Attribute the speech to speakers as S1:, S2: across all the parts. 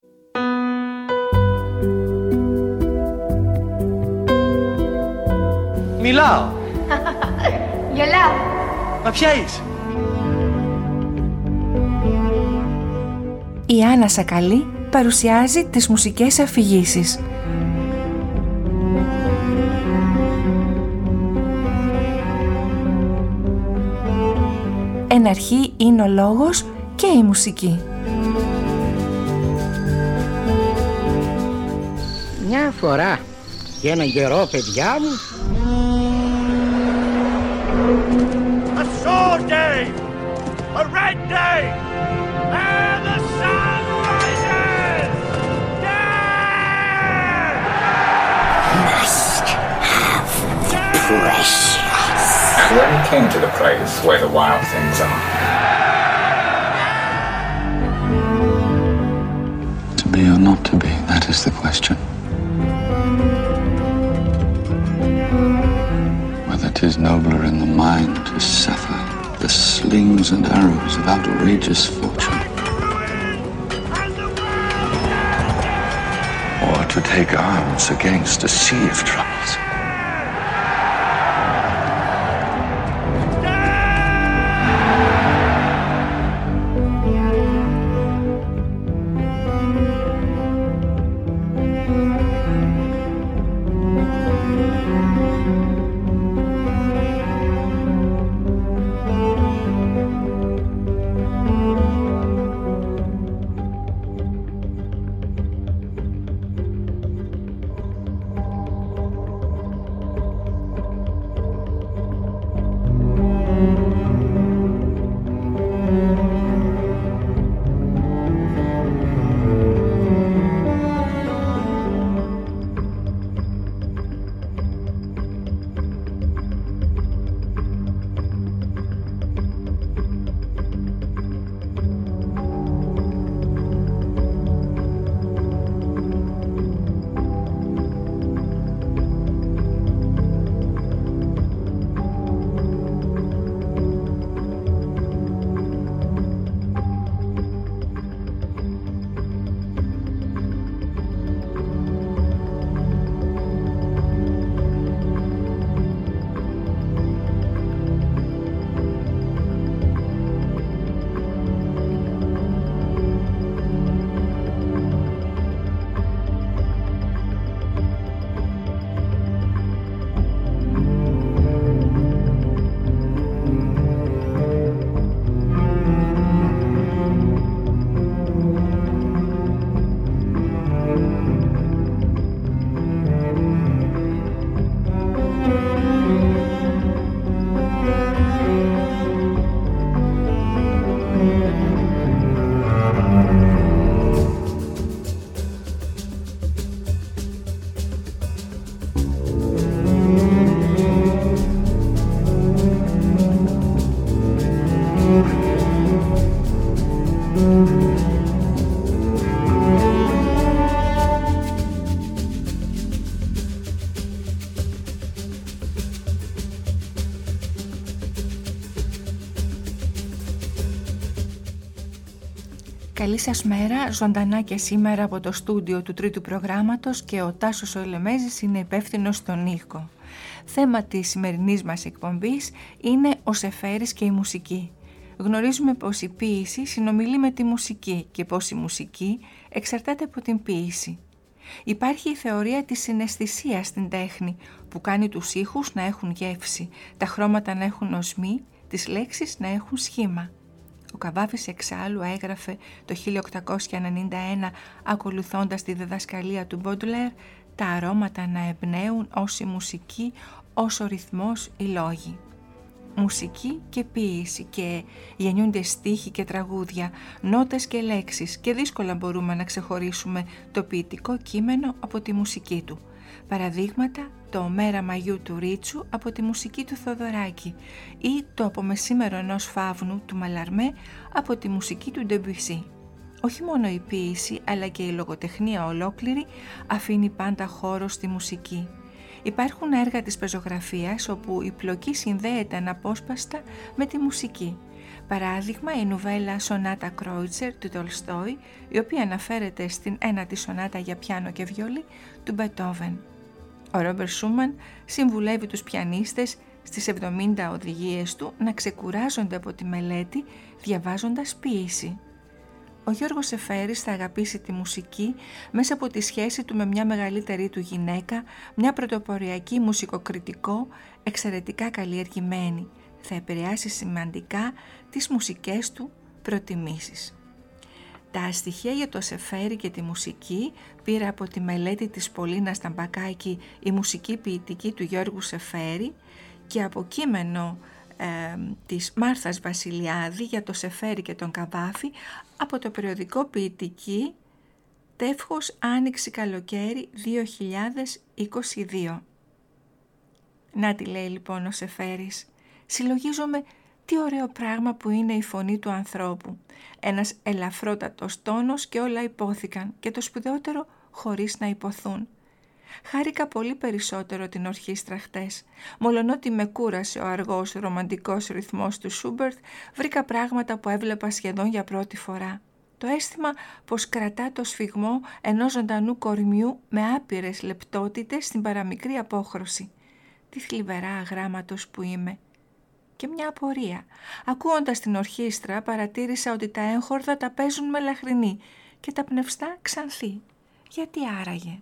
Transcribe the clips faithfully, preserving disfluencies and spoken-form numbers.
S1: Μιλάω.
S2: Γελάω.
S1: Μα ποια είσαι?
S3: Η Άννα Σακαλή παρουσιάζει τις μουσικές αφηγήσεις. Εν αρχή είναι ο λόγος και η μουσική.
S4: Μια φορά και έναν καιρό, παιδιά μου,
S5: a sword day, a red day, and the sun rises! Yeah!
S6: Must have the precious.
S7: And when he came to the place where the wild things are,
S8: to be or not to be, that is the question. Whether 'tis nobler in the mind to suffer the slings and arrows of outrageous fortune, or to take arms against a sea of troubles.
S3: Καλή σας μέρα, ζωντανά και σήμερα από το στούντιο του τρίτου προγράμματος και ο Τάσος ο Ελεμέζης είναι υπεύθυνος στον ήχο. Θέμα της σημερινής μας εκπομπής είναι ο Σεφέρης και η μουσική. Γνωρίζουμε πως η ποίηση συνομιλεί με τη μουσική και πως η μουσική εξαρτάται από την ποίηση. Υπάρχει η θεωρία της συναισθησίας στην τέχνη που κάνει τους ήχους να έχουν γεύση, τα χρώματα να έχουν οσμή, τις λέξεις να έχουν σχήμα. Ο Καβάφης εξάλλου έγραφε το χίλια οκτακόσια ενενήντα ένα, ακολουθώντας τη διδασκαλία του Μπόντλερ, τα αρώματα να εμπνέουν ως η μουσική, ως ο ρυθμός, οι λόγοι. Μουσική και ποίηση και γεννιούνται στίχοι και τραγούδια, νότες και λέξεις και δύσκολα μπορούμε να ξεχωρίσουμε το ποιητικό κείμενο από τη μουσική του. Παραδείγματα, το «Μέρα Μαγιού» του Ρίτσου από τη μουσική του Θοδωράκη ή το «Από μεσήμερο ενός φαύνου» του Μαλαρμέ από τη μουσική του Ντεμπουσί. Όχι μόνο η ποίηση αλλά και η λογοτεχνία ολόκληρη αφήνει πάντα χώρο στη μουσική. Υπάρχουν έργα της πεζογραφίας όπου η πλοκή συνδέεται αναπόσπαστα με τη μουσική. Παράδειγμα, η νουβέλα «Σονάτα Κρόιτσερ» του Τολστόι, η οποία αναφέρεται στην ένατη σονάτα για πιάνο και βιολί του Μπετόβεν. Ο Ρόμπερτ Σούμαν συμβουλεύει τους πιανίστες στις εβδομήντα οδηγίες του να ξεκουράζονται από τη μελέτη διαβάζοντας ποίηση. Ο Γιώργος Σεφέρης θα αγαπήσει τη μουσική μέσα από τη σχέση του με μια μεγαλύτερη του γυναίκα, μια πρωτοποριακή μουσικοκριτικό εξαιρετικά καλλιεργημένη. Θα επηρεάσει σημαντικά τις μουσικές του προτιμήσεις. Τα στοιχεία για το Σεφέρη και τη μουσική πήρα από τη μελέτη της Πολίνας Ταμπακάκη «Η μουσική ποιητική» του Γιώργου Σεφέρη και από κείμενο ε, της Μάρθας Βασιλιάδη για το Σεφέρη και τον Καβάφη από το περιοδικό Ποιητική Τεύχος Άνοιξη Καλοκαίρι δύο χιλιάδες είκοσι δύο. Να τι λέει λοιπόν ο Σεφέρης: συλλογίζομαι τι ωραίο πράγμα που είναι η φωνή του ανθρώπου. Ένας ελαφρότατος τόνος και όλα υπόθηκαν και το σπουδαιότερο χωρίς να υποθούν. Χάρηκα πολύ περισσότερο την ορχήστρα χτες. Μολονότι με κούρασε ο αργός ρομαντικός ρυθμός του Σούμπερτ, βρήκα πράγματα που έβλεπα σχεδόν για πρώτη φορά. Το αίσθημα πως κρατά το σφιγμό ενός ζωντανού κορμιού με άπειρες λεπτότητες στην παραμικρή απόχρωση. Τι θλιβερά αγράμματος που είμαι. Και μια απορία. Ακούοντας την ορχήστρα παρατήρησα ότι τα έγχορδα τα παίζουν με λαχρινή και τα πνευστά ξανθή. Γιατί άραγε?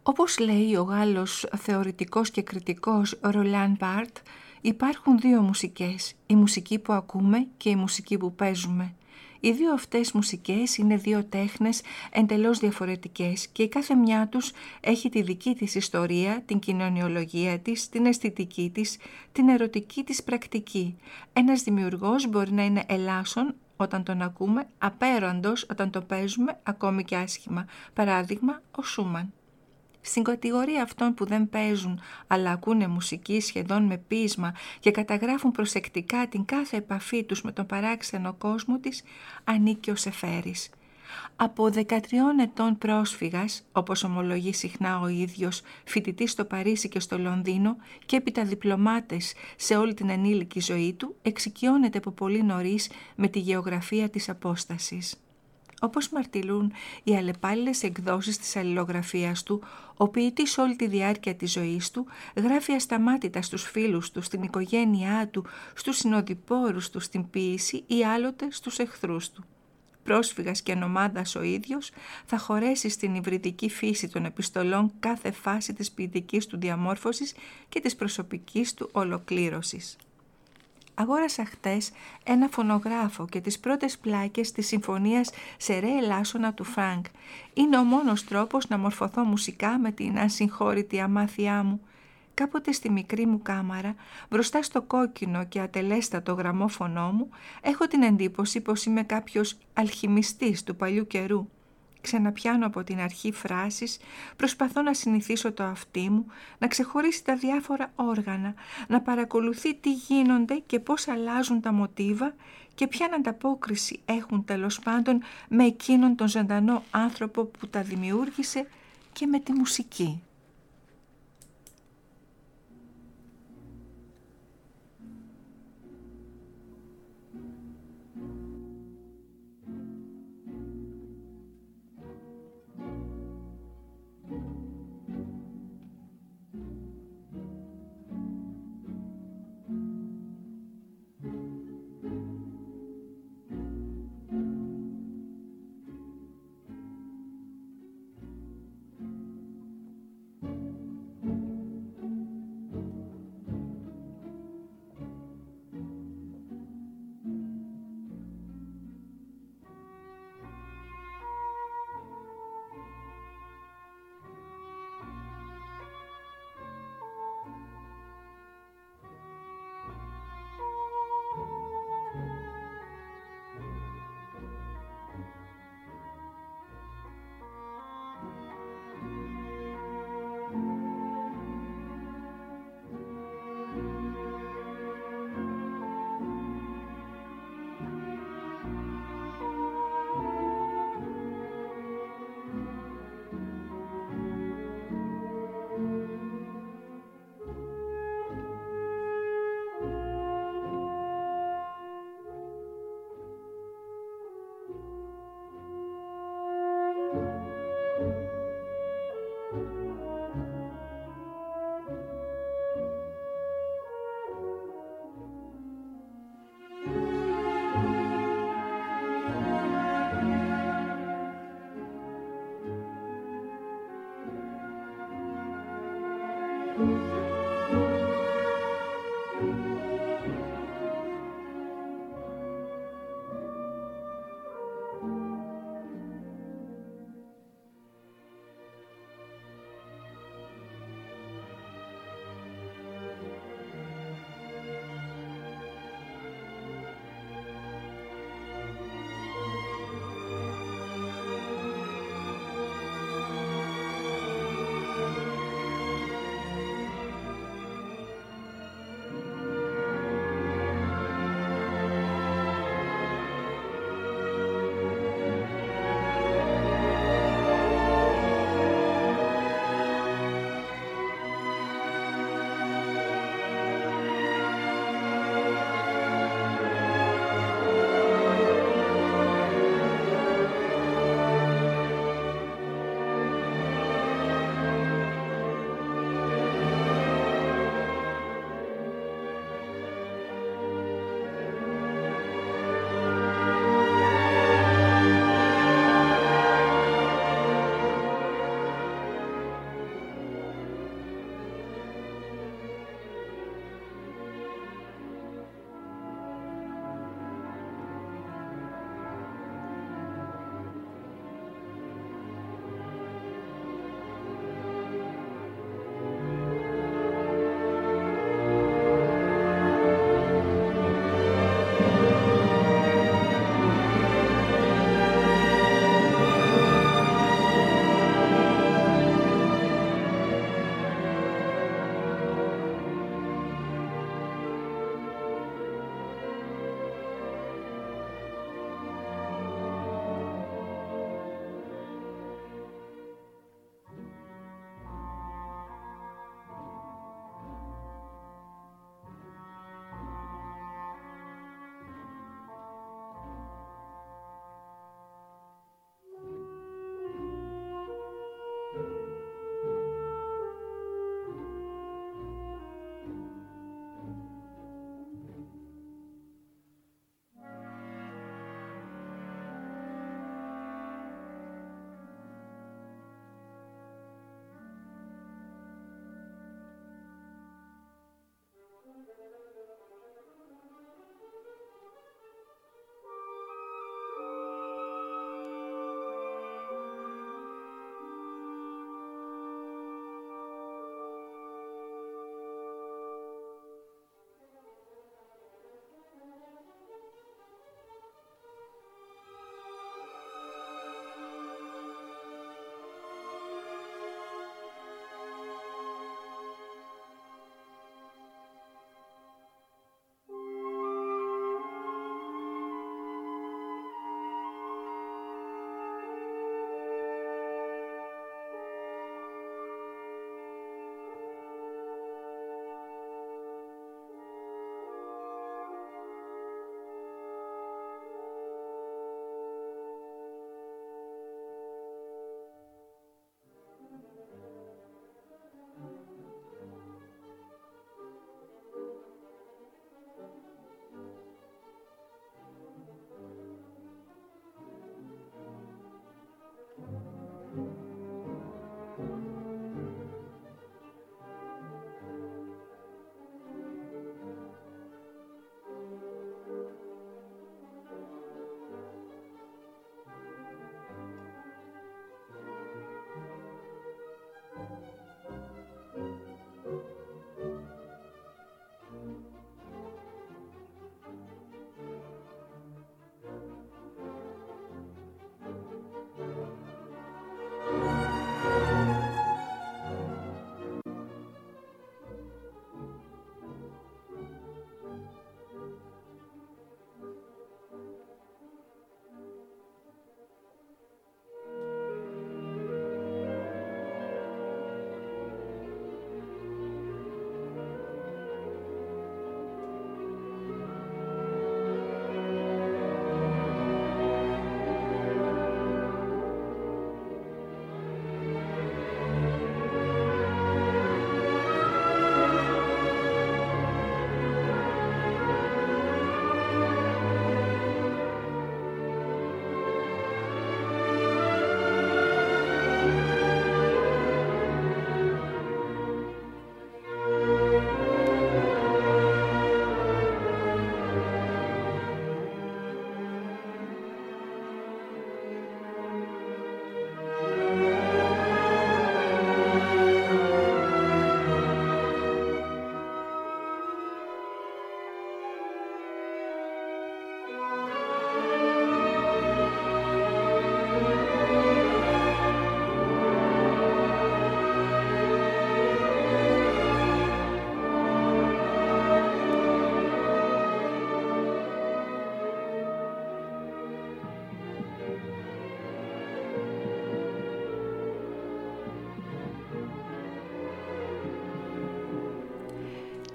S3: Όπως λέει ο Γάλλος θεωρητικός και κριτικός Ρολάν Μπάρτ, υπάρχουν δύο μουσικές, η μουσική που ακούμε και η μουσική που παίζουμε. Οι δύο αυτές μουσικές είναι δύο τέχνες εντελώς διαφορετικές και η κάθε μια τους έχει τη δική της ιστορία, την κοινωνιολογία της, την αισθητική της, την ερωτική της πρακτική. Ένας δημιουργός μπορεί να είναι ελάσσον όταν τον ακούμε, απέραντος όταν το παίζουμε, ακόμη και άσχημα. Παράδειγμα, ο Σούμαν. Στην κατηγορία αυτών που δεν παίζουν αλλά ακούνε μουσική σχεδόν με ποίησμα και καταγράφουν προσεκτικά την κάθε επαφή τους με τον παράξενο κόσμο της, ανήκει ο Σεφέρης. Από δεκατριών ετών πρόσφυγας, όπως ομολογεί συχνά ο ίδιος, φοιτητής στο Παρίσι και στο Λονδίνο και έπειτα διπλωμάτες σε όλη την ενήλικη ζωή του, εξοικειώνεται από πολύ νωρίς με τη γεωγραφία της απόστασης. Όπως μαρτυρούν οι αλλεπάλληλες εκδόσεις της αλληλογραφίας του, ο ποιητής όλη τη διάρκεια της ζωής του γράφει ασταμάτητα στους φίλους του, στην οικογένειά του, στους συνοδοιπόρους του, στην ποίηση ή άλλοτε στους εχθρούς του. Πρόσφυγας και νομάδας ο ίδιος, θα χωρέσει στην υβριδική φύση των επιστολών κάθε φάση της ποιητικής του διαμόρφωσης και της προσωπικής του ολοκλήρωσης. Αγόρασα χτες ένα φωνογράφο και τις πρώτες πλάκες της συμφωνίας σε ρε ελάσσονα του Φρανκ. Είναι ο μόνος τρόπος να μορφωθώ μουσικά με την ασυγχώρητη αμάθειά μου. Κάποτε στη μικρή μου κάμαρα, μπροστά στο κόκκινο και ατελέστατο γραμμόφωνο μου, έχω την εντύπωση πως είμαι κάποιος αλχημιστής του παλιού καιρού. Ξαναπιάνω από την αρχή φράσεις, προσπαθώ να συνηθίσω το αυτί μου, να ξεχωρίσει τα διάφορα όργανα, να παρακολουθεί τι γίνονται και πώς αλλάζουν τα μοτίβα και ποια ανταπόκριση έχουν τέλος πάντων με εκείνον τον ζωντανό άνθρωπο που τα δημιούργησε και με τη μουσική.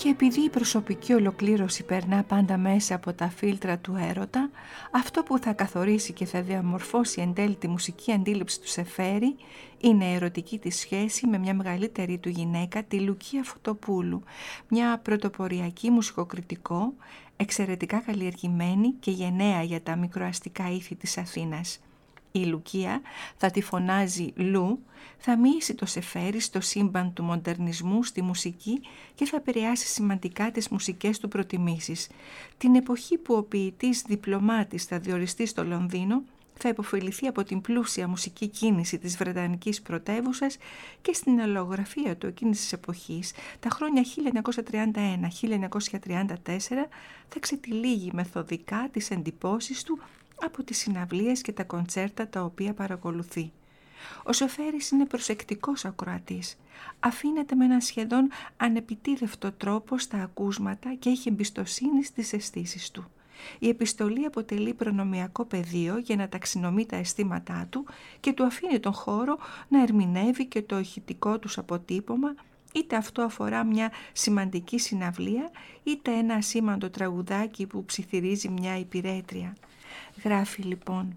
S3: Και επειδή η προσωπική ολοκλήρωση περνά πάντα μέσα από τα φίλτρα του έρωτα, αυτό που θα καθορίσει και θα διαμορφώσει εν τέλει τη μουσική αντίληψη του Σεφέρη είναι η ερωτική της σχέση με μια μεγαλύτερη του γυναίκα, τη Λουκία Φωτοπούλου, μια πρωτοποριακή μουσικοκριτικό, εξαιρετικά καλλιεργημένη και γενναία για τα μικροαστικά ήθη της Αθήνας. Η Λουκία θα τη φωνάζει Λου, θα μοιήσει το Σεφέρη στο σύμπαν του μοντερνισμού στη μουσική και θα επηρεάσει σημαντικά τις μουσικές του προτιμήσεις. Την εποχή που ο ποιητής διπλωμάτης θα διοριστεί στο Λονδίνο, θα υποφεληθεί από την πλούσια μουσική κίνηση της βρετανικής πρωτεύουσας και στην αλλογραφία του εκείνης της εποχής, τα χρόνια χίλια εννιακόσια τριάντα ένα με χίλια εννιακόσια τριάντα τέσσερα, θα ξετυλίγει μεθοδικά τις εντυπώσεις του από τις συναυλίες και τα κοντσέρτα τα οποία παρακολουθεί. Ο Σεφέρης είναι προσεκτικός ακροατής, αφήνεται με έναν σχεδόν ανεπιτίδευτο τρόπο στα ακούσματα και έχει εμπιστοσύνη στις αισθήσεις του. Η επιστολή αποτελεί προνομιακό πεδίο για να ταξινομεί τα αισθήματά του και του αφήνει τον χώρο να ερμηνεύει και το ηχητικό τους αποτύπωμα, είτε αυτό αφορά μια σημαντική συναυλία, είτε ένα ασήμαντο τραγουδάκι που ψιθυρίζει μια υπηρέτρια. Γράφει λοιπόν: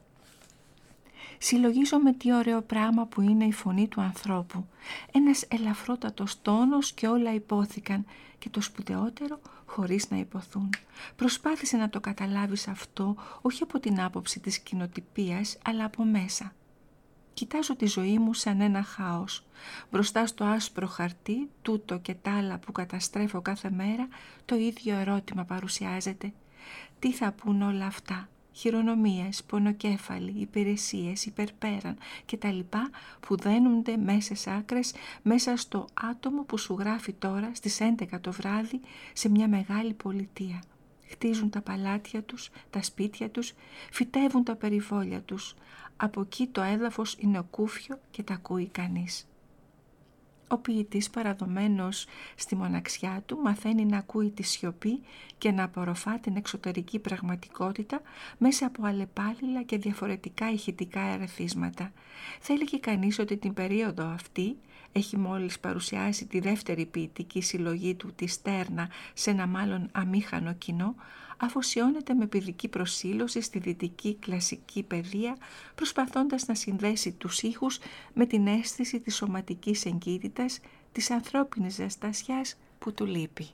S3: «Συλλογίζομαι τι ωραίο πράγμα που είναι η φωνή του ανθρώπου. Ένας ελαφρότατος τόνος και όλα υπόθηκαν και το σπουδαιότερο χωρίς να υποθούν. Προσπάθησε να το καταλάβεις αυτό όχι από την άποψη της κοινοτυπίας αλλά από μέσα. Κοιτάζω τη ζωή μου σαν ένα χάος. Μπροστά στο άσπρο χαρτί, τούτο και τ' άλλα που καταστρέφω κάθε μέρα, το ίδιο ερώτημα παρουσιάζεται. Τι θα πούν όλα αυτά? Χειρονομίες, πονοκέφαλοι, υπηρεσίες, υπερπέραν και τα λοιπά που δένονται μέσες άκρες μέσα στο άτομο που σου γράφει τώρα στις έντεκα το βράδυ σε μια μεγάλη πολιτεία. Χτίζουν τα παλάτια τους, τα σπίτια τους, φυτεύουν τα περιβόλια τους. Από εκεί το έδαφος είναι κούφιο και τα ακούει κανείς». Ο ποιητής, παραδομένος στη μοναξιά του, μαθαίνει να ακούει τη σιωπή και να απορροφά την εξωτερική πραγματικότητα μέσα από αλλεπάλληλα και διαφορετικά ηχητικά ερεθίσματα. Θέλει και κανείς ότι την περίοδο αυτή έχει μόλις παρουσιάσει τη δεύτερη ποιητική συλλογή του, τη Στέρνα, σε ένα μάλλον αμήχανο κοινό, αφοσιώνεται με παιδική προσήλωση στη δυτική κλασική παιδεία, προσπαθώντας να συνδέσει τους ήχους με την αίσθηση της σωματικής εγκύτητας, της ανθρώπινης ζεστασιάς που του λείπει.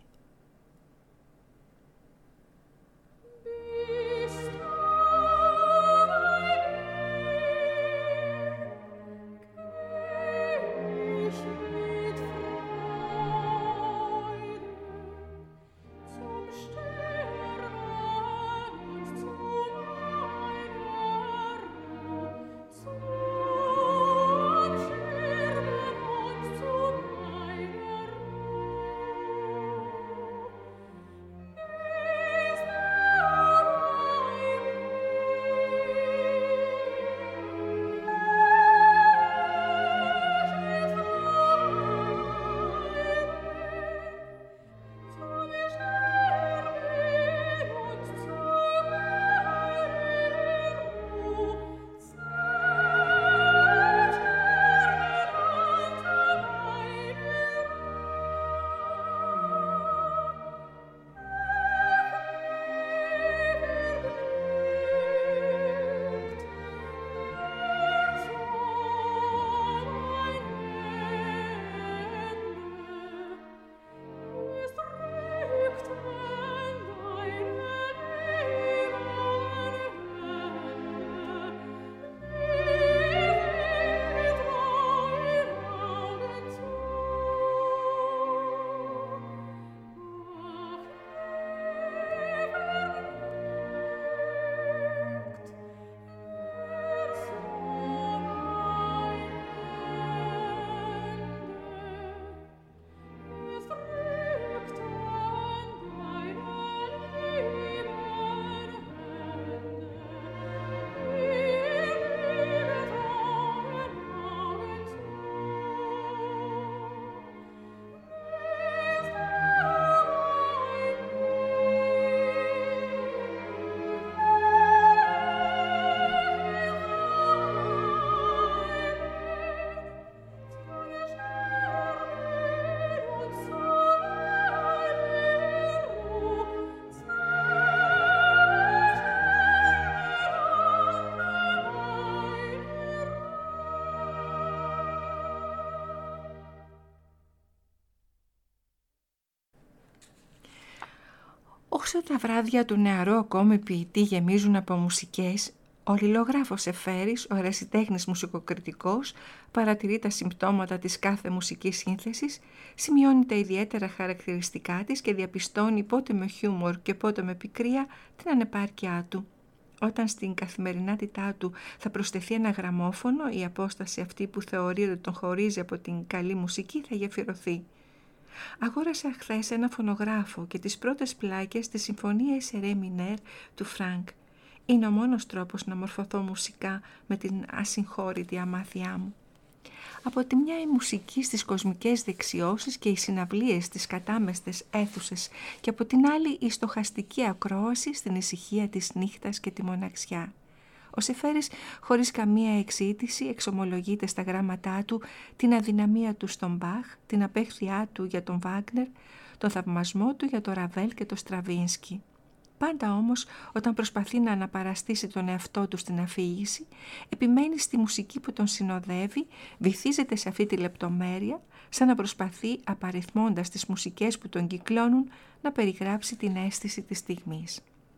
S3: Όσο τα βράδια του νεαρού ακόμη ποιητή γεμίζουν από μουσικές, ο λιλογράφος Εφέρης, ο ερασιτέχνης μουσικοκριτικός, παρατηρεί τα συμπτώματα της κάθε μουσικής σύνθεσης, σημειώνει τα ιδιαίτερα χαρακτηριστικά της και διαπιστώνει πότε με χιούμορ και πότε με πικρία την ανεπάρκειά του. Όταν στην καθημερινότητά του θα προσθεθεί ένα γραμμόφωνο, η απόσταση αυτή που θεωρεί ότι τον χωρίζει από την καλή μουσική θα γεφυρωθεί. Αγόρασα χθες ένα φωνογράφο και τις πρώτες πλάκες της συμφωνίας Ρε Μινέρ του Φρανκ. Είναι ο μόνος τρόπος να μορφωθώ μουσικά με την ασυγχώρητη αμάθειά μου. Από τη μια η μουσική στις κοσμικές δεξιώσεις και οι συναυλίες στις κατάμεστες αίθουσες και από την άλλη η στοχαστική ακρόαση στην ησυχία της νύχτας και τη μοναξιά. Ο Σεφέρης χωρίς καμία εξήτηση εξομολογείται στα γράμματά του την αδυναμία του στον Μπαχ, την απέχθειά του για τον Βάγνερ, τον θαυμασμό του για τον Ραβέλ και τον Στραβίνσκι. Πάντα όμως όταν προσπαθεί να αναπαραστήσει τον εαυτό του στην αφήγηση, επιμένει στη μουσική που τον συνοδεύει, βυθίζεται σε αυτή τη λεπτομέρεια, σαν να προσπαθεί απαριθμώντας τις μουσικές που τον κυκλώνουν να περιγράψει την αίσθηση της στιγμής.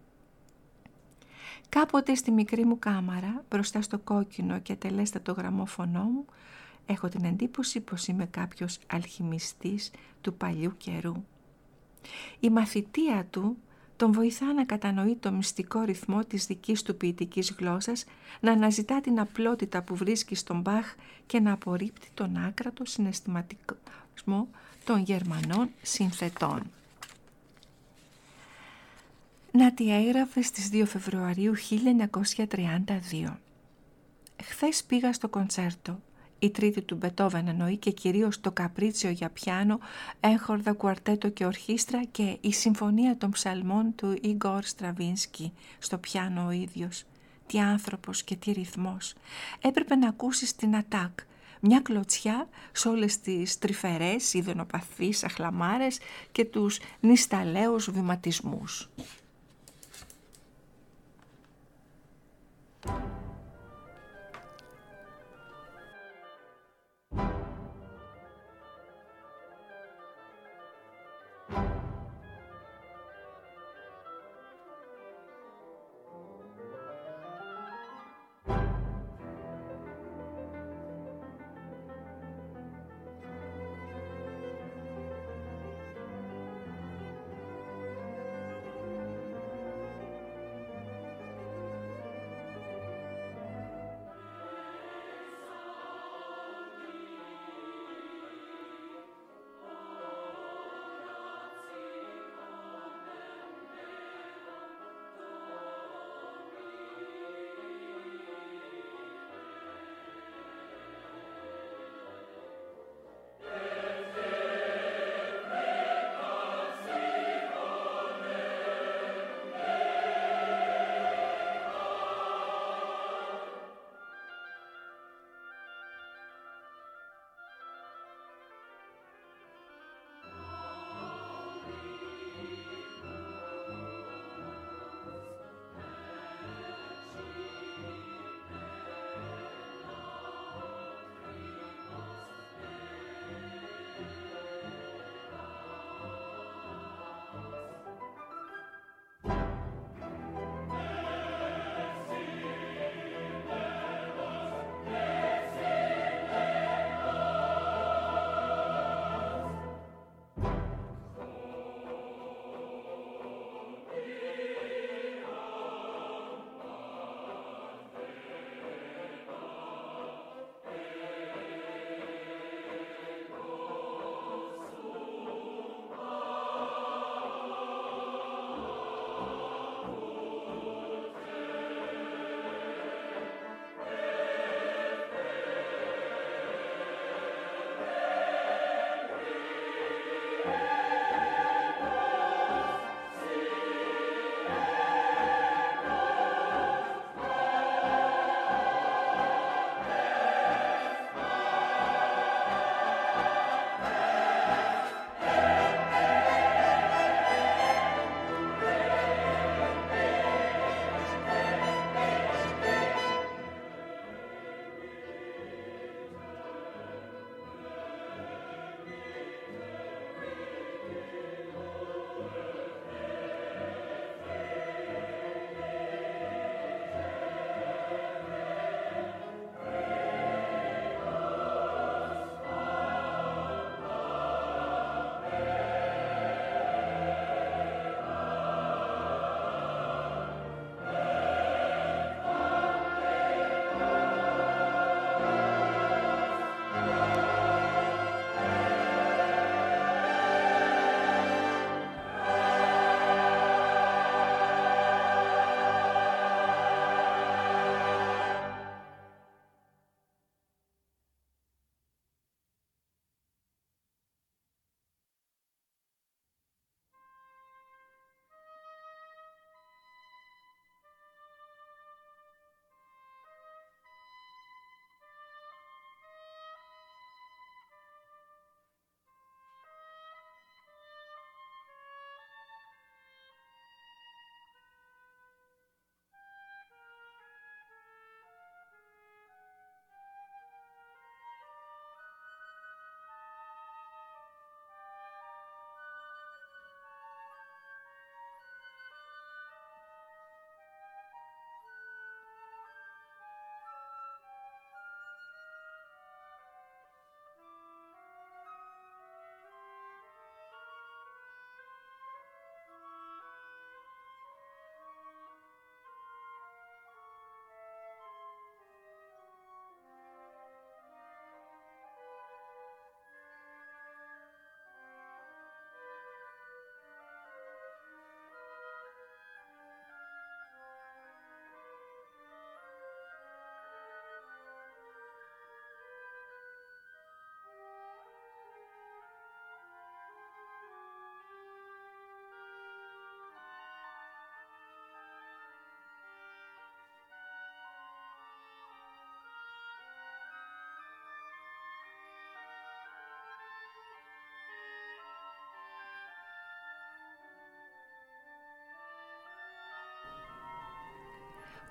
S3: Κάποτε στη μικρή μου κάμαρα, μπροστά στο κόκκινο και ατελέστατο γραμμόφωνο μου, έχω την εντύπωση πως είμαι κάποιος αλχημιστής του παλιού καιρού. Η μαθητεία του τον βοηθά να κατανοεί το μυστικό ρυθμό της δικής του ποιητικής γλώσσας, να αναζητά την απλότητα που βρίσκει στον Μπαχ και να απορρίπτει τον άκρατο συναισθηματισμό των Γερμανών συνθετών. Να τι έγραφε στις δύο Φεβρουαρίου χίλια εννιακόσια τριάντα δύο. Χθες πήγα στο κοντσέρτο. Η τρίτη του Μπετόβεν εννοεί και κυρίως το καπρίτσιο για πιάνο, έγχορδα, κουαρτέτο και ορχήστρα και η συμφωνία των ψαλμών του Ιγκόρ Στραβίνσκι στο πιάνο ο ίδιος. Τι άνθρωπος και τι ρυθμός. Έπρεπε να ακούσεις την ατάκ. Μια κλωτσιά σε όλες τις τρυφερές, ειδονοπαθείς αχλαμάρες και τους νησταλαίους βηματισμούς.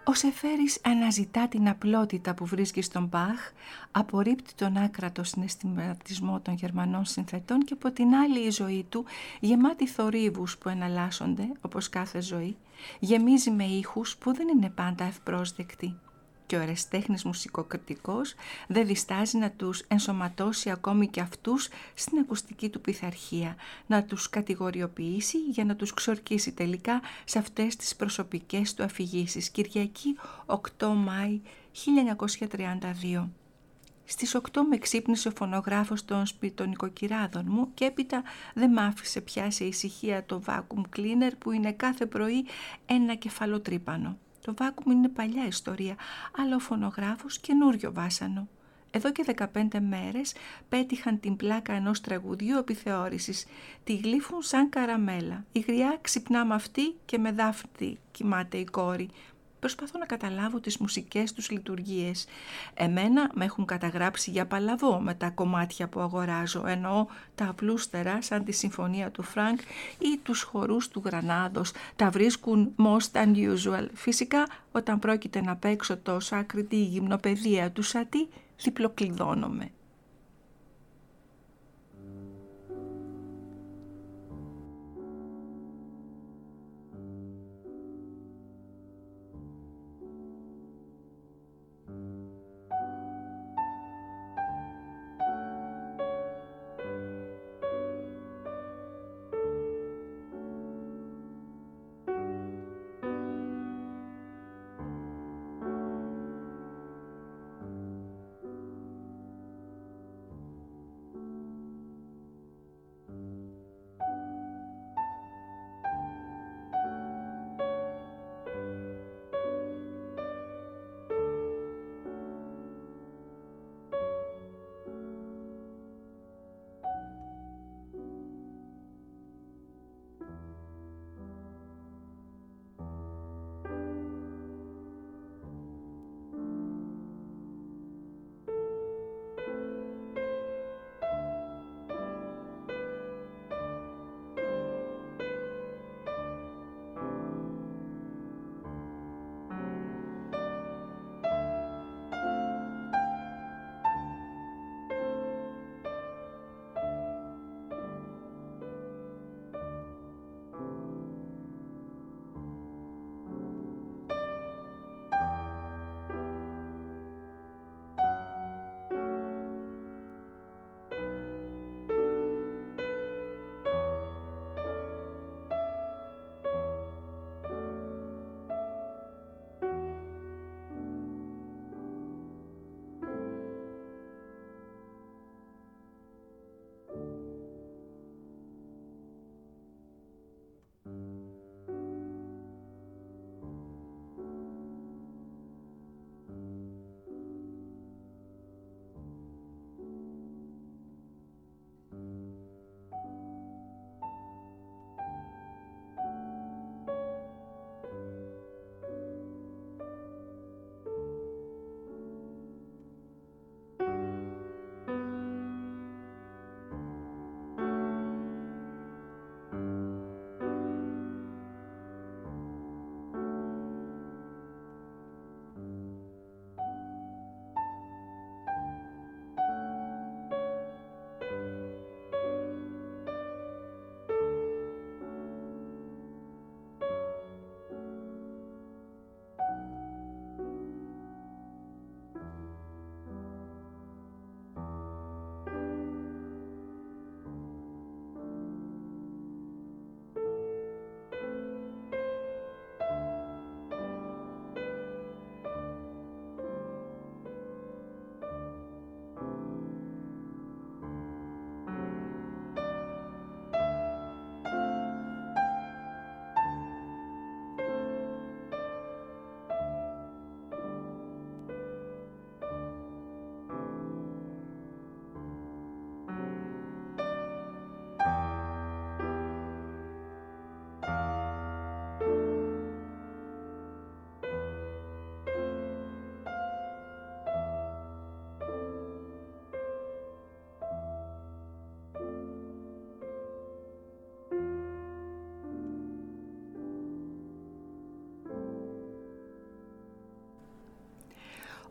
S3: Ο Σεφέρης αναζητά την απλότητα που βρίσκει στον Μπαχ, απορρίπτει τον άκρατο συναισθηματισμό των Γερμανών συνθετών και από την άλλη η ζωή του, γεμάτη θορύβους που εναλλάσσονται, όπως κάθε ζωή, γεμίζει με ήχους που δεν είναι πάντα ευπρόσδεκτοι. Και ο ερασιτέχνης μουσικοκριτικός δεν διστάζει να τους ενσωματώσει ακόμη και αυτούς στην ακουστική του πειθαρχία, να τους κατηγοριοποιήσει για να τους ξορκίσει τελικά σε αυτές τις προσωπικές του αφηγήσεις. Κυριακή οκτώ Μάη χίλια εννιακόσια τριάντα δύο. Στις οκτώ με ξύπνησε ο φωνογράφος των σπιτονικοκυράδων μου και έπειτα δεν μ' άφησε πια σε ησυχία το vacuum cleaner που είναι κάθε πρωί ένα κεφαλοτρύπανο. Το βάκουμ είναι παλιά ιστορία, αλλά ο φωνογράφος καινούριο βάσανο. Εδώ και δεκαπέντε μέρες πέτυχαν την πλάκα ενός τραγουδιού επιθεώρησης. Τη γλύφουν σαν καραμέλα. Η γριά ξυπνά με αυτή και με δάφτη κοιμάται η κόρη. Προσπαθώ να καταλάβω τις μουσικές τους λειτουργίες. Εμένα με έχουν καταγράψει για παλαβό με τα κομμάτια που αγοράζω, εννοώ τα απλούστερα σαν τη συμφωνία του Φρανκ ή τους χορούς του Γρανάδος. Τα βρίσκουν most unusual. Φυσικά όταν πρόκειται να παίξω τόσο άκρητη η γυμνοπαιδεία του Σατί, διπλοκλειδώνομαι.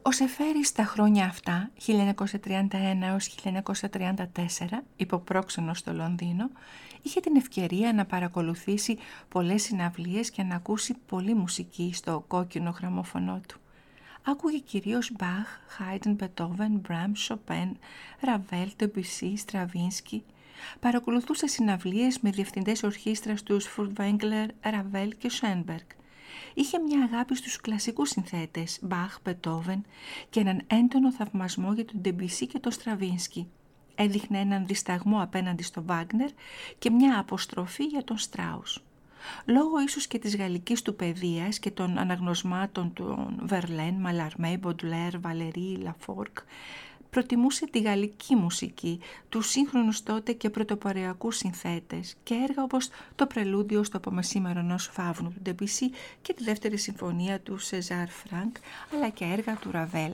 S3: Ο Σεφέρης στα χρόνια αυτά, χίλια εννιακόσια τριάντα ένα έως χίλια εννιακόσια τριάντα τέσσερα, υποπρόξενος στο Λονδίνο, είχε την ευκαιρία να παρακολουθήσει πολλές συναυλίες και να ακούσει πολλή μουσική στο κόκκινο γραμμόφωνο του. Άκουγε κυρίως Μπαχ, Χάιντεν, Μπετόβεν, Μπραμ, Σοπέν, Ραβέλ, Ντεμπουσί, Στραβίνσκι. Παρακολουθούσε συναυλίες με διευθυντές ορχήστρας τους Φουρτβέγγλερ, Ραβέλ και Σένμπεργκ. Είχε μια αγάπη στους κλασικούς συνθέτες Μπαχ, Μπετόβεν και έναν έντονο θαυμασμό για τον Ντεμπουσί και τον Στραβίνσκι. Έδειχνε έναν δισταγμό απέναντι στο Βάγνερ και μια αποστροφή για τον Στράους. Λόγω ίσως και της γαλλικής του παιδείας και των αναγνωσμάτων των Βερλέν, Μαλαρμέ, Μποντλέρ, Βαλερί, Λαφόρκ, προτιμούσε τη γαλλική μουσική, τους σύγχρονους τότε και πρωτοποριακούς συνθέτες και έργα όπως το πρελούντιο στο απομεσήμερο ενός φαύνου του Ντεμπουσί και τη δεύτερη συμφωνία του Σεζάρ Φρανκ, αλλά και έργα του Ραβέλ.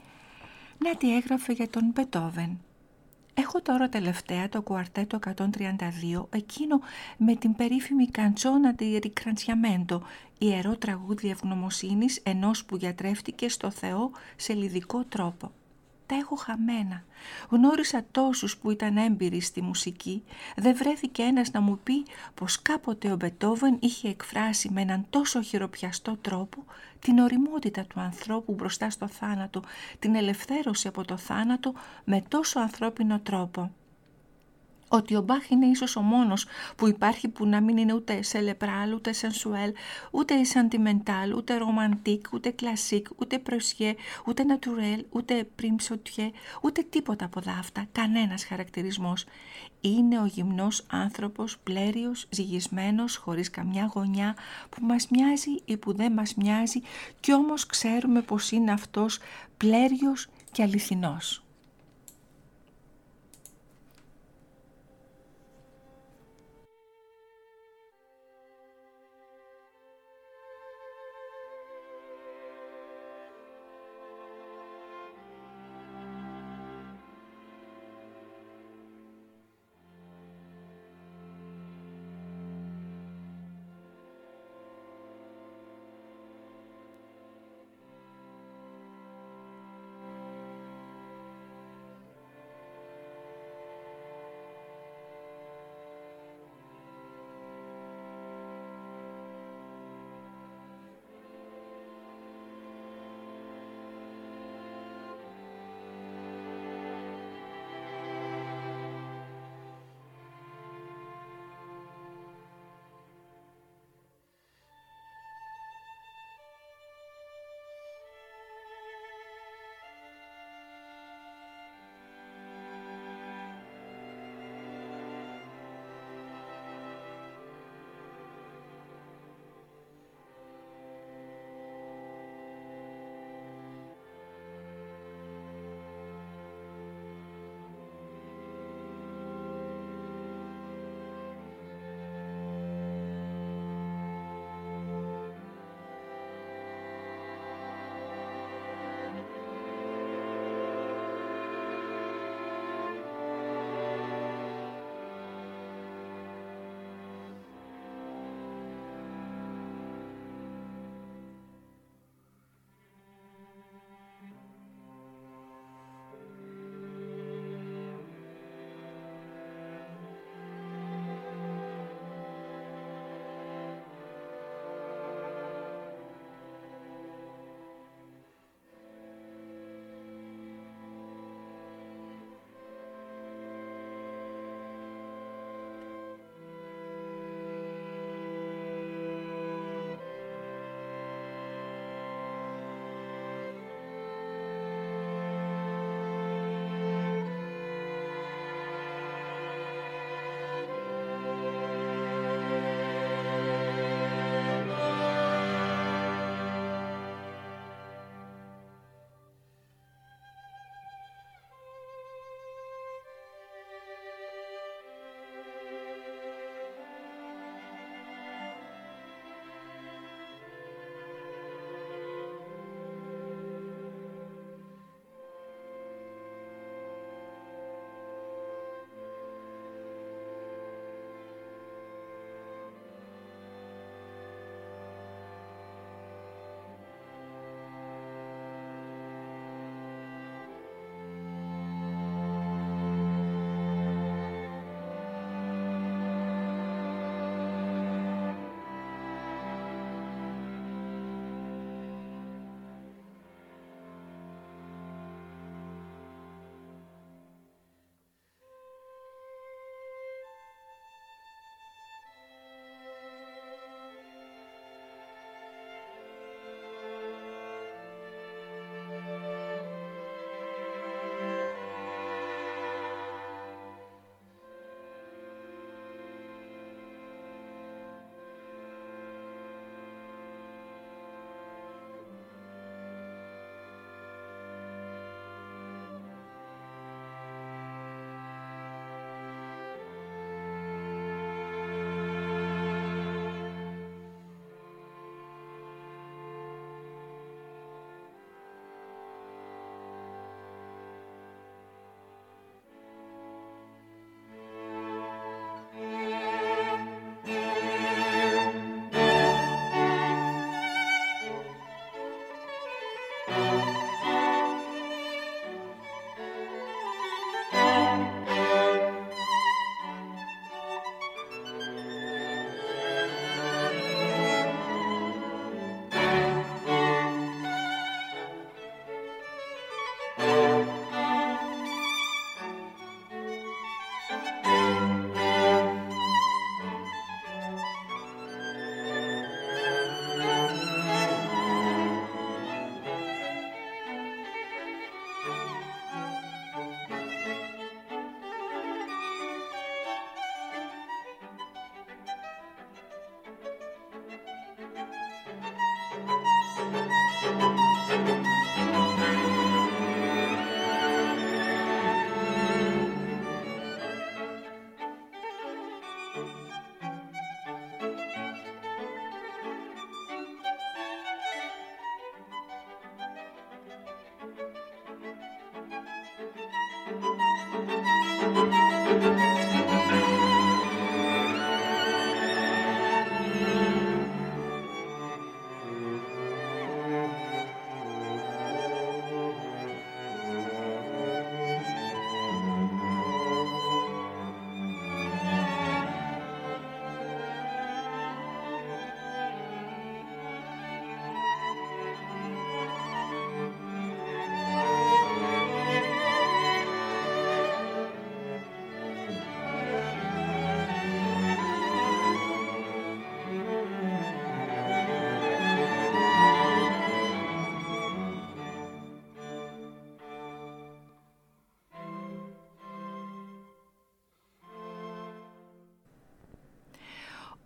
S3: Να τι έγραφε για τον Μπετόβεν. Έχω τώρα τελευταία το κουαρτέτο εκατόν τριάντα δύο, εκείνο με την περίφημη καντσόνα di ringraziamento, ιερό τραγούδι ευγνωμοσύνης ενός που γιατρεύτηκε στο Θεό σε λιδικό τρόπο. Τα έχω χαμένα. Γνώρισα τόσους που ήταν έμπειροι στη μουσική. Δεν βρέθηκε ένας να μου πει πως κάποτε ο Μπετόβεν είχε εκφράσει με έναν τόσο χειροπιαστό τρόπο την ωριμότητα του ανθρώπου μπροστά στο θάνατο, την ελευθέρωση από το θάνατο με τόσο ανθρώπινο τρόπο. Ότι ο Μπαχ είναι ίσως ο μόνος που υπάρχει που να μην είναι ούτε σελεπράλ, ούτε σενσουέλ, ούτε σαντιμεντάλ, ούτε ρομαντικ, ούτε κλασικ, ούτε προσιέ, ούτε νατουρέλ, ούτε πριμψοτιέ, ούτε τίποτα από αυτά, κανένας χαρακτηρισμός. Είναι ο γυμνός άνθρωπος, πλέριος, ζυγισμένος, χωρίς καμιά γωνιά, που μας μοιάζει ή που δεν μας μοιάζει, κι όμως ξέρουμε πως είναι αυτός πλέριος και αληθινός.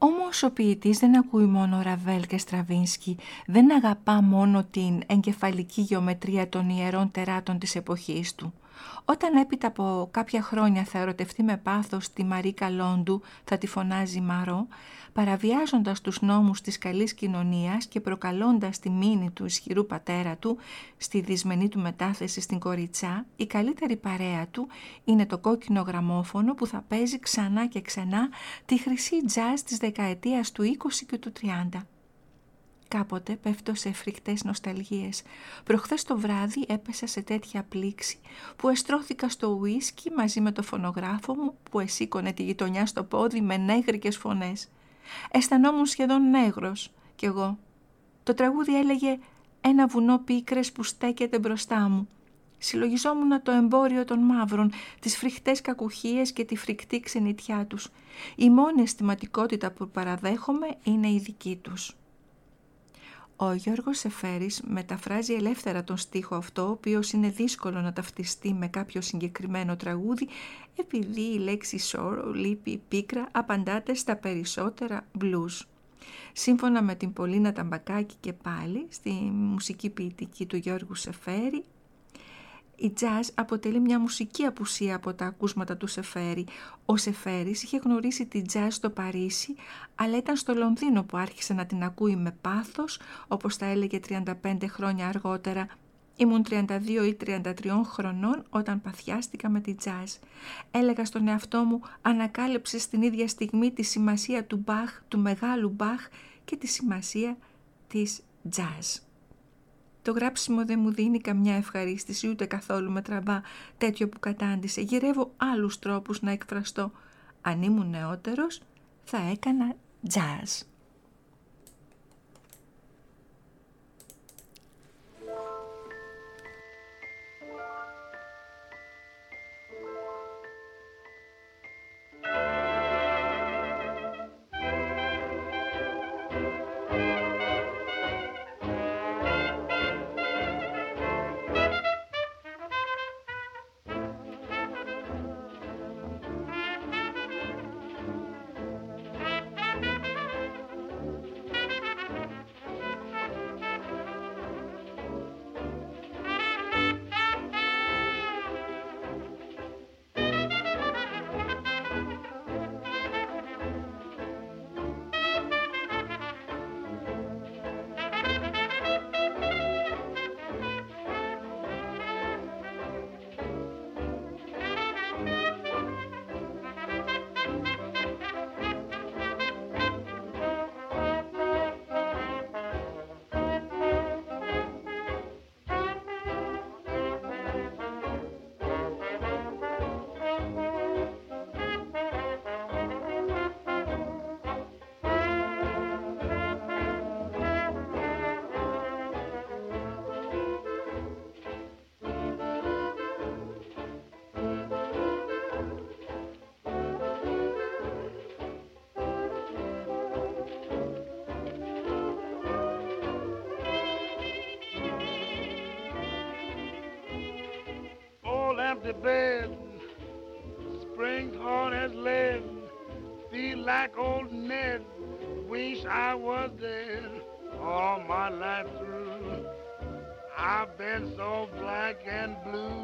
S3: Όμως ο ποιητής δεν ακούει μόνο Ραβέλ και Στραβίνσκι, δεν αγαπά μόνο την εγκεφαλική γεωμετρία των ιερών τεράτων της εποχής του. Όταν έπειτα από κάποια χρόνια θα ερωτευτεί με πάθος τη Μαρίκα Λόντου, θα τη φωνάζει Μαρό, παραβιάζοντας τους νόμους της καλής κοινωνίας και προκαλώντας τη μήνη του ισχυρού πατέρα του στη δυσμενή του μετάθεση στην Κοριτσά, η καλύτερη παρέα του είναι το κόκκινο γραμμόφωνο που θα παίζει ξανά και ξανά τη χρυσή τζάζ της δεκαετίας του είκοσι και του τριάντα. Κάποτε πέφτω σε φρικτές νοσταλγίες. Προχθές το βράδυ έπεσα σε τέτοια πλήξη που εστρώθηκα στο ουίσκι μαζί με το φωνογράφο μου που εσήκωνε τη γειτονιά στο πόδι με νέγρικες φωνές. Αισθανόμουν σχεδόν νέγρος κι εγώ. Το τραγούδι έλεγε «Ένα βουνό πίκρες που στέκεται μπροστά μου». Συλλογιζόμουν το εμπόριο των μαύρων, τις φρικτές κακουχίες και τη φρικτή ξενιτιά τους. Η μόνη αισθηματικότητα που παραδέχομαι είναι η δική τους. Ο Γιώργος Σεφέρης μεταφράζει ελεύθερα τον στίχο αυτό, ο οποίος είναι δύσκολο να ταυτιστεί με κάποιο συγκεκριμένο τραγούδι, επειδή η λέξη sorrow, λύπη, πίκρα απαντάται στα περισσότερα blues. Σύμφωνα με την Πολίνα Ταμπακάκη και πάλι, στη μουσική ποιητική του Γιώργου Σεφέρη, η jazz αποτελεί μια μουσική απουσία από τα ακούσματα του Σεφέρη. Ο Σεφέρης είχε γνωρίσει τη jazz στο Παρίσι, αλλά ήταν στο Λονδίνο που άρχισε να την ακούει με πάθος, όπως τα έλεγε τριάντα πέντε χρόνια αργότερα. Ήμουν τριάντα δύο ή τριάντα τρία χρονών όταν παθιάστηκα με τη jazz. Έλεγα στον εαυτό μου, ανακάλυψε στην ίδια στιγμή τη σημασία του Μπαχ, του μεγάλου Μπαχ και τη σημασία της jazz. Το γράψιμο δεν μου δίνει καμιά ευχαρίστηση, ούτε καθόλου με τραβά τέτοιο που κατάντησε. Γυρεύω άλλους τρόπους να εκφραστώ. Αν ήμουν νεότερος, θα έκανα jazz.
S5: Empty bed, spring hard as lead, feel like old Ned, wish I was dead. All my life through, I've been so black and blue.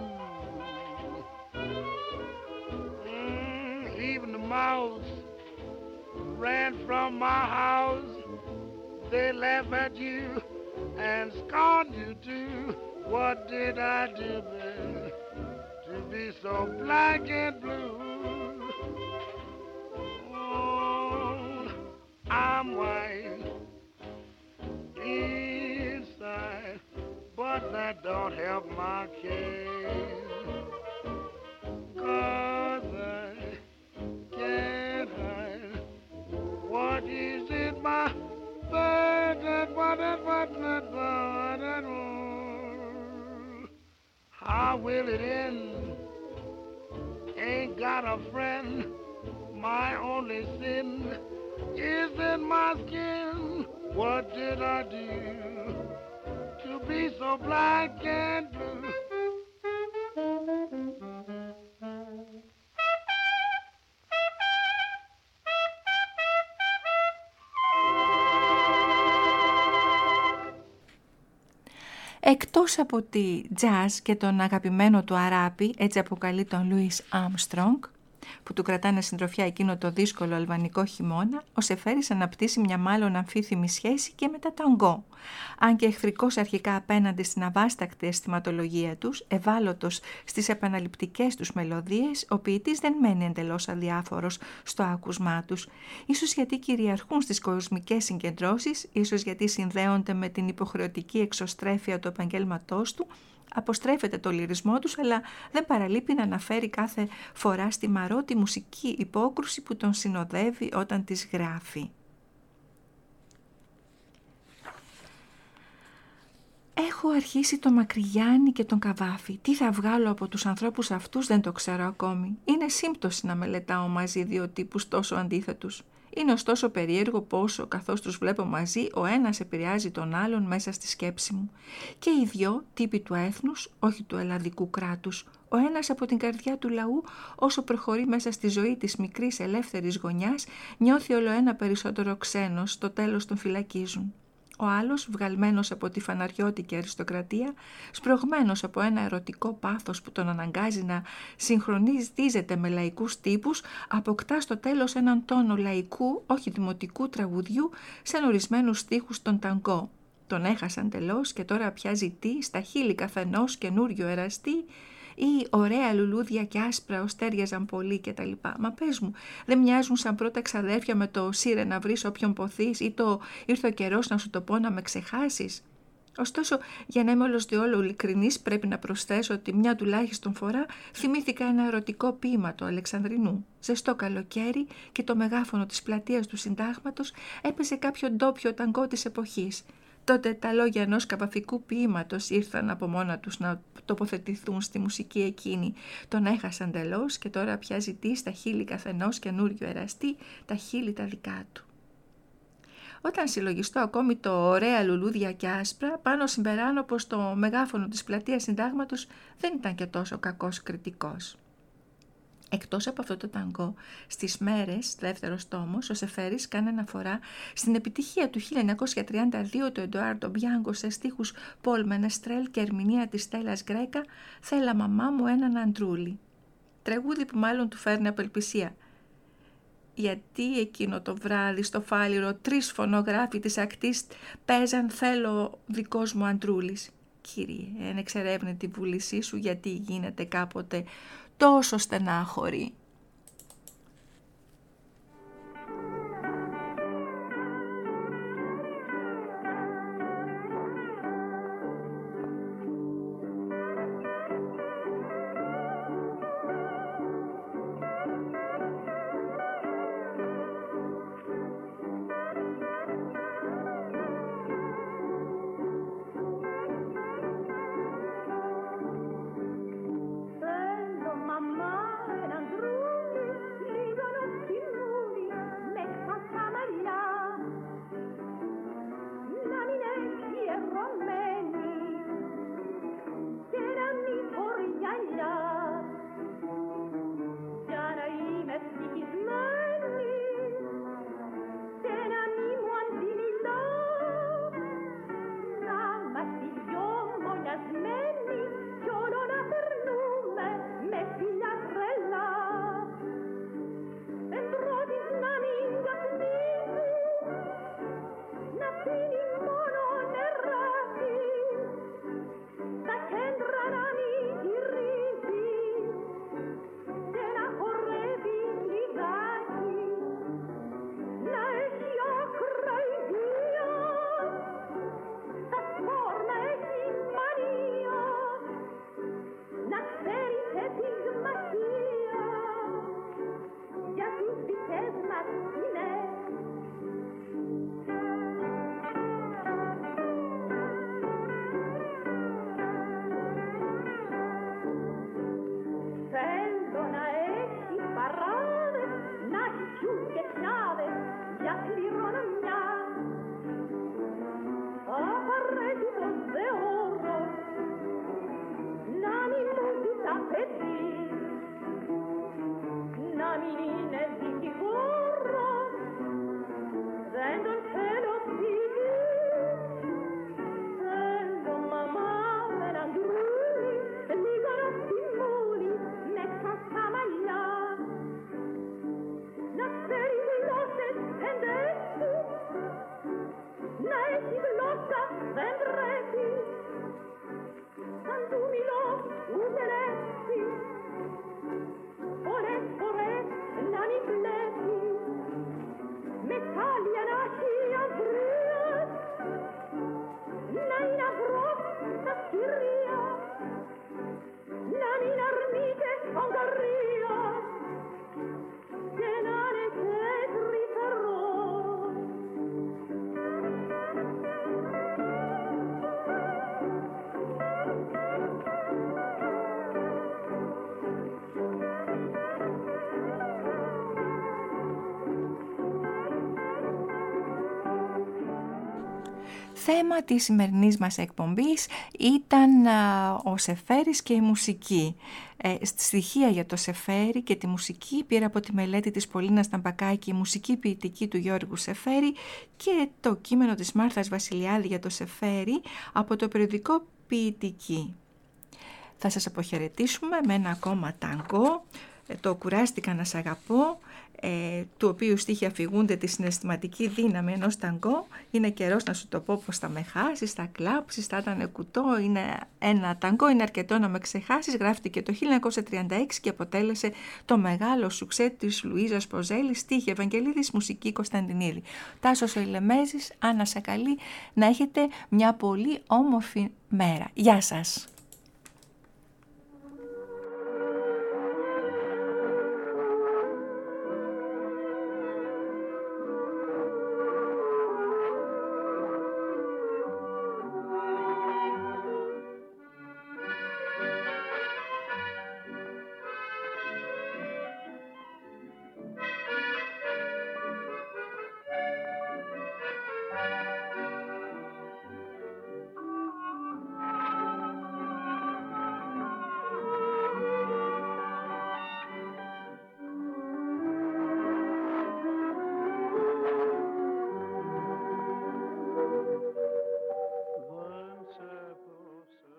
S5: Mm, even the mouse ran from my house, they laugh at you and scorn you too. What did I do then to be so black and blue? Oh, I'm white inside, but that don't help my case, 'cause I can't hide. What is it, my bird, that what that what that what that how will it end? Ain't got a friend. My only sin is in my skin. What did I do to be so black and blue?
S3: Εκτός από τη jazz και τον αγαπημένο του αράπη, έτσι αποκαλεί τον Λούις Άρμστρονγκ, που του κρατάνε συντροφιά εκείνο το δύσκολο αλβανικό χειμώνα, ο Σεφέρης αναπτύσσει μια μάλλον αμφίθυμη σχέση και με τα ταγκό. Αν και εχθρικός αρχικά απέναντι στην αβάστακτη αισθηματολογία τους, ευάλωτος στις επαναληπτικές τους μελωδίες, ο ποιητής δεν μένει εντελώς αδιάφορος στο άκουσμά τους. Ίσως γιατί κυριαρχούν στις κοσμικές συγκεντρώσεις, ίσως γιατί συνδέονται με την υποχρεωτική εξωστρέφεια του επαγγέλματός του, αποστρέφεται το λυρισμό τους, αλλά δεν παραλείπει να αναφέρει κάθε φορά στη μαρότη μουσική υπόκρουση που τον συνοδεύει όταν τις γράφει. Έχω αρχίσει το Μακρυγιάννη και τον Καβάφη. Τι θα βγάλω από τους ανθρώπους αυτούς δεν το ξέρω ακόμη. Είναι σύμπτωση να μελετάω μαζί δύο τύπους τόσο αντίθετους. Είναι ωστόσο περίεργο πόσο, καθώς τους βλέπω μαζί, ο ένας επηρεάζει τον άλλον μέσα στη σκέψη μου. Και οι δυο τύποι του έθνους, όχι του ελλαδικού κράτους. Ο ένας από την καρδιά του λαού, όσο προχωρεί μέσα στη ζωή της μικρής ελεύθερης γωνιάς, νιώθει όλο ένα περισσότερο ξένος, στο τέλος τον φυλακίζουν. Ο άλλος, βγαλμένος από τη φαναριώτικη αριστοκρατία, σπρωγμένος από ένα ερωτικό πάθος που τον αναγκάζει να συγχρονίζεται με λαϊκούς τύπους, αποκτά στο τέλος έναν τόνο λαϊκού, όχι δημοτικού τραγουδιού, σαν ορισμένους στίχους των ταγκό. Τον έχασαν τελώς και τώρα πια ζητεί στα χείλη καθενός καινούριο εραστή, ή ωραία λουλούδια και άσπρα ως τέριαζαν πολύ κτλ. Μα πες μου, δεν μοιάζουν σαν πρώτα ξαδέρφια με το «Σύρε να βρεις όποιον ποθείς» ή το «Ήρθε ο καιρός να σου το πω να με ξεχάσεις»? Ωστόσο, για να είμαι όλος διόλου ειλικρινής, πρέπει να προσθέσω ότι μια τουλάχιστον φορά θυμήθηκα ένα ερωτικό ποίημα του Αλεξανδρινού. Ζεστό καλοκαίρι και το μεγάφωνο της πλατείας του Συντάγματος έπαιζε κάποιο ντόπιο ταγκό της εποχής. Τότε τα λόγια ενός καβαφικού ποίηματος ήρθαν από μόνα τους να τοποθετηθούν στη μουσική εκείνη. Τον έχασαν τελώς και τώρα πια ζητεί στα χείλη καθενός καινούριο εραστή, τα χείλη τα δικά του. Όταν συλλογιστώ ακόμη το «ωραία λουλούδια και άσπρα», πάνω συμπεράνω πως το μεγάφωνο της πλατείας Συντάγματος δεν ήταν και τόσο κακός κριτικός. Εκτός από αυτό το ταγκό, στις μέρες, δεύτερος τόμος, ο Σεφέρης κάνει αναφορά στην επιτυχία του χίλια εννιακόσια τριάντα δύο του Εντουάρντο Μπιάνκο σε στίχους Πολ Μενεστρέλ και ερμηνεία της Στέλλας Γκρέκα, «Θέλα μαμά μου έναν αντρούλι». Τραγούδι που μάλλον του φέρνει απελπισία. Γιατί εκείνο το βράδυ στο Φάληρο τρεις φωνογράφοι της ακτής παίζαν «Θέλω δικός μου αντρούλης». Κύριε, εν εξερεύνη τη βούλησή σου, γιατί γίνεται κάποτε τόσο στενάχωρη.
S9: Mama vendresti, San tu mi lo useresti, ore, ore, nani pleti, Metallia nasci a brias, naina grossa schiria, namin armite spongarria, genale che triterrò.
S3: Θέμα της σημερινής μας εκπομπής ήταν α, ο Σεφέρης και η μουσική. Ε, στοιχεία για το Σεφέρη και τη μουσική πήρα από τη μελέτη της Πολίνας Ταμπακάκη, η μουσική ποιητική του Γιώργου Σεφέρη, και το κείμενο της Μάρθας Βασιλιάδη για το Σεφέρη από το περιοδικό Ποιητική. Θα σας αποχαιρετήσουμε με ένα ακόμα ταγκό, το «Κουράστηκα να σ' αγαπώ», ε, του οποίου στίχοι αφηγούνται τη συναισθηματική δύναμη ενός ταγκό. Είναι καιρός να σου το πω πως θα με χάσεις, θα κλάψεις, θα ήταν κουτό, είναι ένα ταγκό, είναι αρκετό να με ξεχάσεις. Γράφτηκε το χίλια εννιακόσια τριάντα έξι και αποτέλεσε το μεγάλο σουξέ της Λουίζας Ποζέλη, στίχη Ευαγγελίδης, μουσική Κωνσταντινίδη. Τάσος ο Ιλεμέζης, Άννα Σακαλή, να έχετε μια πολύ όμορφη μέρα. Γεια σας!